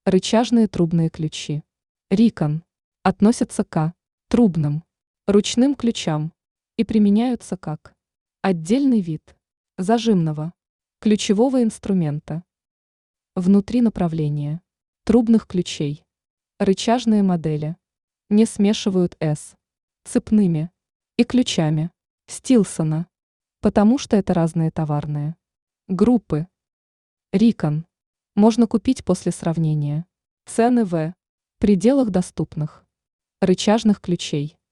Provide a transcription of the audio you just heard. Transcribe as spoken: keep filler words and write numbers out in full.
Рычажные трубные ключи. Рикон. Относятся к трубным, ручным ключам и применяются как отдельный вид зажимного ключевого инструмента. Внутри направления трубных ключей. Рычажные модели не смешивают с цепными и ключами Стилсона, потому что это разные товарные группы. Рикон можно купить после сравнения цены в пределах доступных рычажных ключей.